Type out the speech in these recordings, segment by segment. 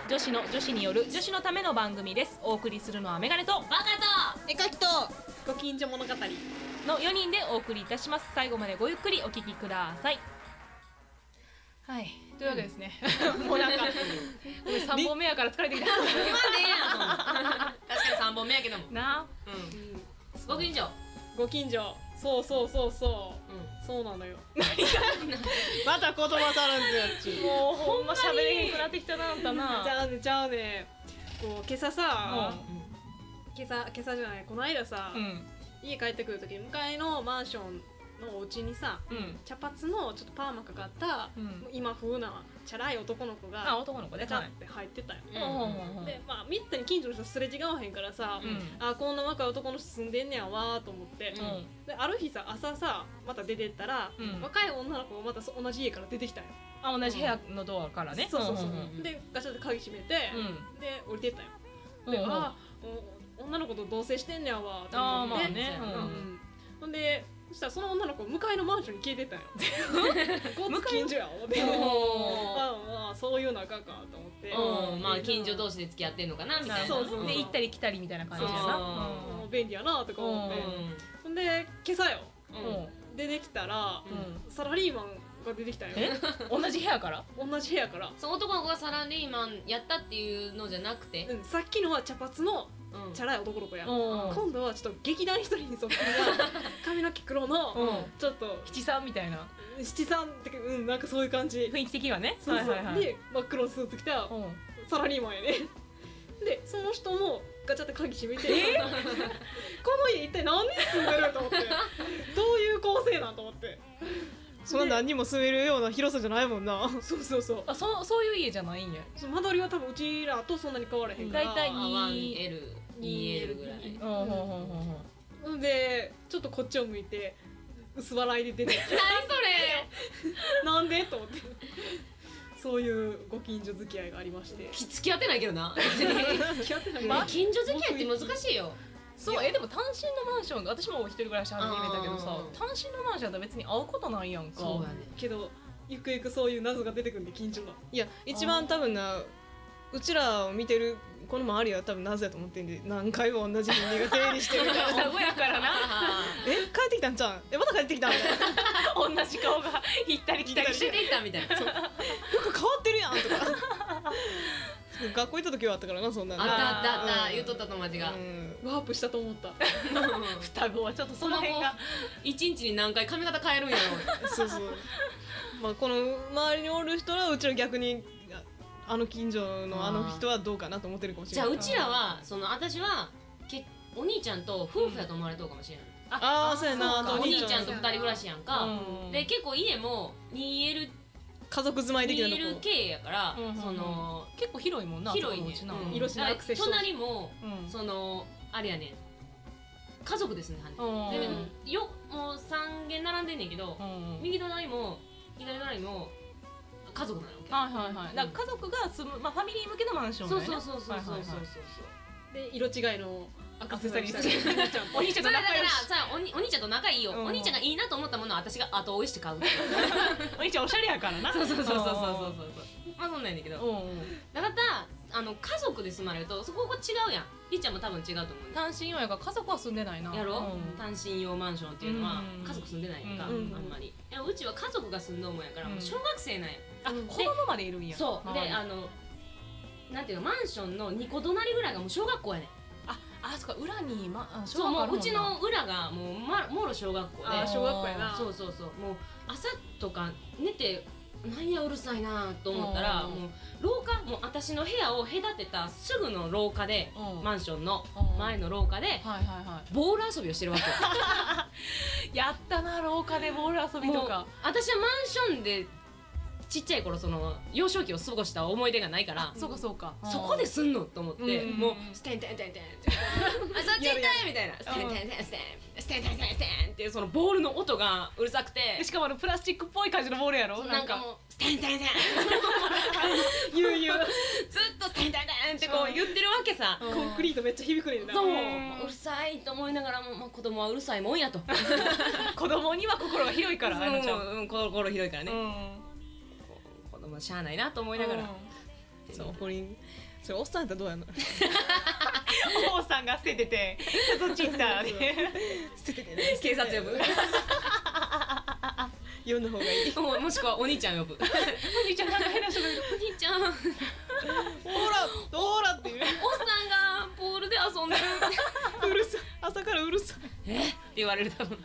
女子による女子のための番組です。お送りするのはメガネとバカと絵描きとご近所物語の4人でお送りいたします。最後までごゆっくりお聞きください。はい、というわけですね、もうなんか3本目やから疲れてきた。 今でええやんそんなん確かに3本目やけどもなあ、 ご近所ご近所そうそうなのよ。また言葉足らんずやっちもうほんま喋れへんくなってきたな、あんたな。 ちゃうねこう今朝さ、今朝じゃないこの間さ、家帰ってくるときに向かいのマンションのお家にさ、茶髪のちょっとパーマかかった、今風なチャラい男の子が男の子ね、 ガチャって入ってたよ、でまあめったに近所の人すれ違わへんからさ、あこんな若い男の人住んでんねやわーと思って、である日さ朝さまた出てったら、若い女の子がまた同じ家から出てきたよ。 同じ部屋のドアからね。 そうでガチャって鍵閉めて、で降りてったよ。で女の子と同棲してんねやわーと思って、ほんでそしたらその女の子向かいのマンションに消えてたよ。こっち近所やおでまあそういう仲かと思って、 まあ近所同士で付き合ってんのかなみたいな。 そうで行ったり来たりみたいな感じやな。 便利やなとか思って、ほんで今朝よ出てきたらサラリーマンが出てきたよ。 同じ部屋からその男の子がサラリーマンやったっていうのじゃなくて、 さっきのは茶髪のチャラい男の子や、今度はちょっと劇団一人にそっくりな髪の毛黒のちょっと七三みたいな、 七三ってなんかそういう感じ、 雰囲気的にはね。 そうで真っ黒のスーツ着たサラリーマンやね。でその人もガチャって鍵閉めて、この家一体何人住んでると思って、どういう構成なんと思って、そんな何人も住めるような広さじゃないもんな。 そういう家じゃないんや。 間取りは多分うちらとそんなに変わらへんから、 だいたい 1L、2L ぐらいでちょっとこっちを向いて薄笑いで出てきて何それなんでと思って、そういうご近所付き合いがありまして。 付き合ってないけどな。 付き合ってないまあ近所付き合いって難しいよ。 そうでも単身のマンション、私も一人暮らし始めたけどさ、単身のマンションだと別に会うことないやんか。 そうやね。 けどゆくゆくそういう謎が出てくるんで、近所の。 いや一番多分な、うちらを見てるこの周りは多分謎やと思ってんで、何回も同じ人間が出入りしてるから双子やからな。 帰ってきたんちゃうんまた帰ってきたみたいな同じ顔が行ったり来たりして出ていったみたいな。 服変わってるやんとか学校行った時はあったからな、そんなの。 あった言っとった友達がワープしたと思った。 双子はちょっとその辺が一日に何回髪型変えるんやろ。 そうまあこの周りにおる人はうちら逆にあの近所のあの人はどうかなと思ってるかもしれない。 じゃあうちらは私はお兄ちゃんと夫婦やと思われとうかもしれない。 そうやな。 お兄ちゃんと2人暮らしやんか。で結構家も 2L 家族住まい的なとこ 2LK やから、 結構広いもんな。 広いね。 色しなアクセス隣もあれやねん、家族ですね。もう3軒並んでんねんけど、右隣も左隣も家族なの。 だから家族が住む、ファミリー向けのマンションだよね。 そうで色違いのアクセサリーお兄ちゃんと仲良し。 お兄ちゃんと仲いいよ。お兄ちゃんがいいなと思ったものを私が後追いして買う。 お兄ちゃんおしゃれやからな。 そうまあそんなんやねんけど、だから家族で住まれるとそこが違うやん。りっちゃんも多分違うと思う。 単身用やから家族は住んでないな。 やろ、単身用マンションっていうのは家族住んでないやんか、あんまり。うちは家族が住んどんもんやから、もう小学生なんや。 子供までいるんや。 そうでなんていうの、マンションの2個隣ぐらいがもう小学校やねん。 そっか、裏にそう、もううちの裏がもうもろ小学校で。 小学校やな。 そうもう朝とか寝てなんやうるさいなと思ったら、もう廊下、もう私の部屋を隔てたすぐの廊下で、マンションの前の廊下でボール遊びをしてるわけよ。 やったな、廊下でボール遊びとか。 私はマンションでちっちゃい頃幼少期を過ごした思い出がないから、 そうかそこですんのと思って、もうステンテンテンテンってあ、そっち行ったみたいな、ステンテンテンステンステンテンテンステンっていうそのボールの音がうるさくて、 しかもプラスチックっぽい感じのボールやろ。 なんかもうステンテンテン言うずっとステンテンテンってこう言ってるわけさ。 コンクリートめっちゃ響くねんな。 そう、うるさいと思いながらも、子供はうるさいもんやと。 子供には心が広いから、 心広いからね。子供はしゃあないなと思いながらってそう怒りんそれおっさんやったらどうやんの王さんが捨てててそっち行ったらね捨てててね警察呼ぶ呼んだ方がいいもしくはお兄ちゃん呼ぶお兄ちゃんなんか変な人がいるお兄ちゃんおっほらっていうさんがポールで遊んでるうるさい朝からうるさいって言われる多分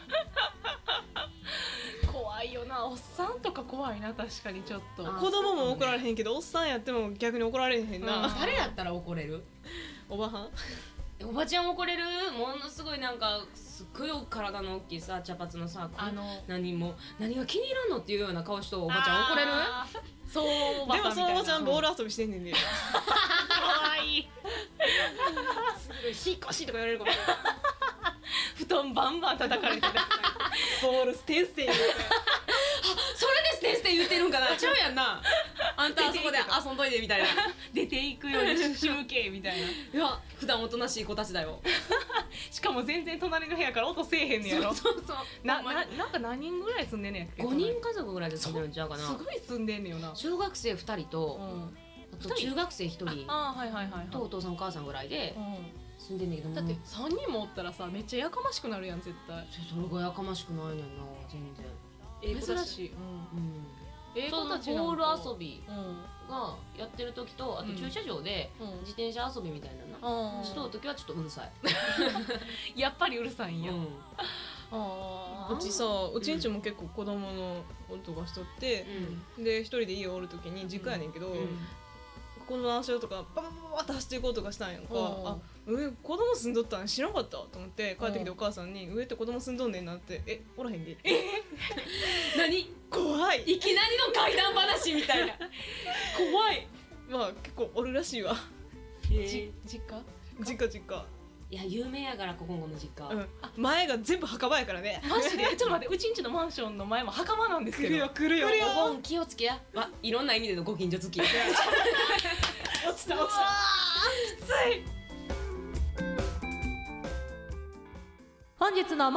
怖いよなおっさんとか怖いな確かにちょっとあ子供も怒られへんけどおっさんやっても逆に怒られへんな、 うん誰やったら怒れるおばはんおばちゃん怒れるものすごいなんかすっごい体の大きいさ茶髪のさ何が気に入らんのっていうような顔しておばちゃん怒れるあーそうおばでもさんみたいなそのおばちゃんボール遊びしてんねんで可愛い引っ越しとか言われるかもしれない布団バンバン叩かれてねボールステンステン言うてそれでステンステン言ってるんかなちゃうやんなあんたあそこで遊んどいてみたいな出ていくように仕向けみたいないや普段おとなしい子たちだよしかも全然隣の部屋から音せえへんねやろそうなんか何人ぐらい住んでんねやっけ 5人家族ぐらいで住んでるんちゃうかなすごい住んでんねよな小学生2人とあと中学生1人あーはいはいはいはいとお父さんお母さんぐらいで住んでんねんけどもだって3人もおったらさめっちゃやかましくなるやん絶対それがやかましくないねんな全然珍しいうん英その語たちなんかボール遊びうんがやってる時とあと駐車場でうん自転車遊びみたいなのしとう時はちょっとうるさいやっぱりうるさいんやうんあうちさうちんちも結構子供の音がしとって、で一人で家おる時に実家やねんけど、この足音とかババババって走っていこうとかしたんやんか、あ上子供住んどったん知らんかったと思って帰ってきてお母さんに上って子供住んどんねんなっておらへんで何怖いいきなりの怪談話みたいな怖いまあ結構おるらしいわ実家実家いや有名やからここの実家うん前が全部墓場やからねマジでちょっと待ってうちんちのマンションの前も墓場なんですけど来るよお盆気をつけやいろんな意味でのご近所付き落ちた本日の妄想トー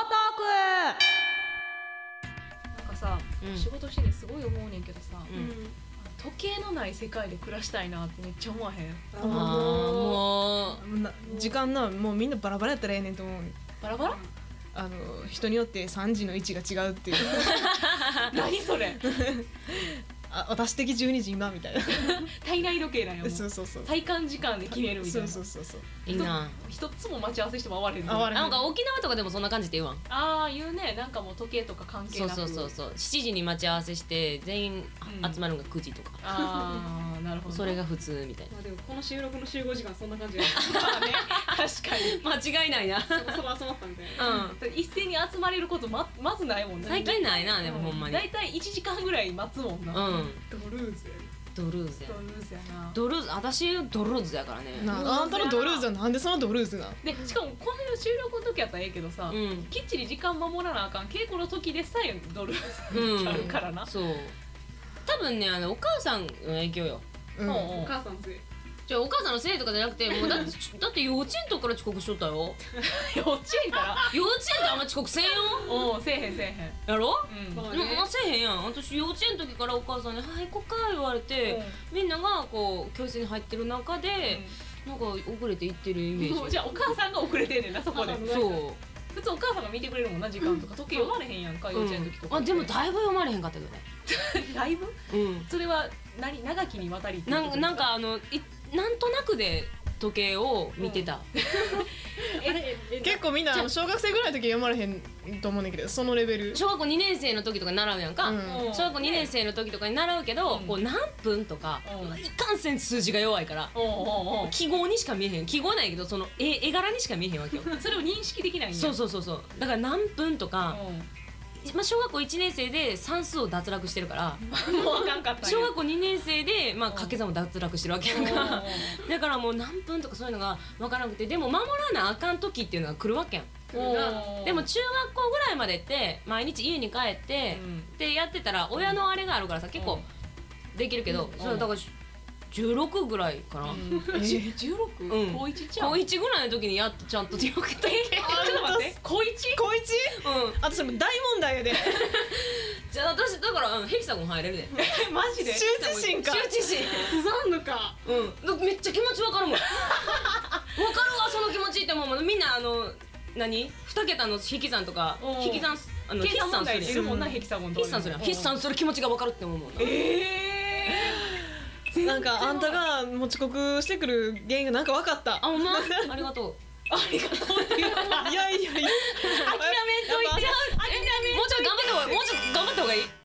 なんかさ、 うん仕事しててすごい思うねんけどさ、 うん時計のない世界で暮らしたいなってめっちゃ思わへんあーも時間なもうみんなバラバラやったらええねんと思うねんバラバラ人によって3時の位置が違うっていう何それ私的12時今みたいな体内時計だよもうそうそうそう体感時間で決めるみたいなそうそういいな一つも待ち合わせしても合われへん合われへんなんか沖縄とかでもそんな感じで言うわんああ言うねなんかもう時計とか関係そうなくそう7時に待ち合わせして全員集まるのが9時とか、 ああなるほどそれが普通みたいまあでもこの収録の集合時間そんな感じでまあね確かにな間違いないなそこそこ集まったみたいな一斉に集まれることまずないもんね最近ないなでもほんまにだいたい1時間ぐらい待つもんなうんドルーズドルーズやドルーズやなドルーズ私ドルーズやからねあんたのドルーズはなんでそのドルーズなんでしかもこの収録の時やったらええけどさ、 うんきっちり時間守らなあかん稽古の時でさえドルうんあるからな、 そう多分ねお母さんの影響ようんお母さんのせいじゃあお母さんのせいとかじゃなくてもうだって幼稚園とかから遅刻しとったよ幼稚園から幼稚園ってあんま遅刻せんよおうせえへんせえへんやろうんまあでもせえへんやん私幼稚園の時からお母さんに「はい行こっか」言われて、みんながこう教室に入ってる中で、なんか遅れて行ってるイメージじゃあお母さんが遅れてんねんなそこでそ普通お母さんが見てくれるもんな時間とか時計読まれへんやんか幼稚園の時とか、 あでもだいぶ読まれへんかったけどねだいぶうんそれは長きにわたりっていうことなんかなんとなくで時計を見てた、 結構みんな小学生ぐらいの時読まれへんと思うねんけどそのレベル小学校2年生の時とかに習うやんか、 うん小学校2年生の時とかに習うけど、 うんこう何分とか、 うんいかんせん数字が弱いからおうおうおう記号にしか見えへん記号ないけどその絵柄にしか見えへんわけよそれを認識できないんやそうだから何分とか、まあ、小学校1年生で算数を脱落してるからもうあかんかったんや小学校2年生で、まあ、掛け算を脱落してるわけやんかだからもう何分とかそういうのが分からなくてでも守らなあかん時っていうのが来るわけやんでも中学校ぐらいまでって毎日家に帰って、でやってたら親のあれがあるからさ結構できるけど、それだから16ぐらいかな、 16? うん高1ちゃう高1ぐらいの時にやっとちゃんと記録できるちょっと待って高 1? 高 1? うん私も大問題やでじゃあ私だからヘキサゴン入れるでマジで羞恥心か羞恥心スザンヌかめっちゃ気持ちわかるもんわかるわその気持ちってもうみんな2桁の引き算とか引き算計算問題でいるもんな、ヘキサゴンと筆算する気持ちがわかるって思うもんな。 なんかあんたがもう遅刻してくる原因がなんか分かった。 あ、ほんま？ありがとう。 ありがとうっていうのはいやいやいや諦めんといて、 もうちょっと頑張った方がいい。